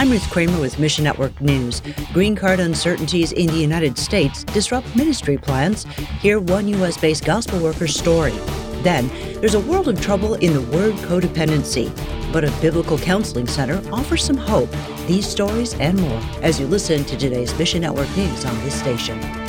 I'm Ruth Kramer with Mission Network News. Green card uncertainties in the United States disrupt ministry plans. Hear one U.S.-based gospel worker's story. Then, there's a world of trouble in the word codependency, but a biblical counseling center offers some hope. These stories and more as you listen to today's Mission Network News on this station.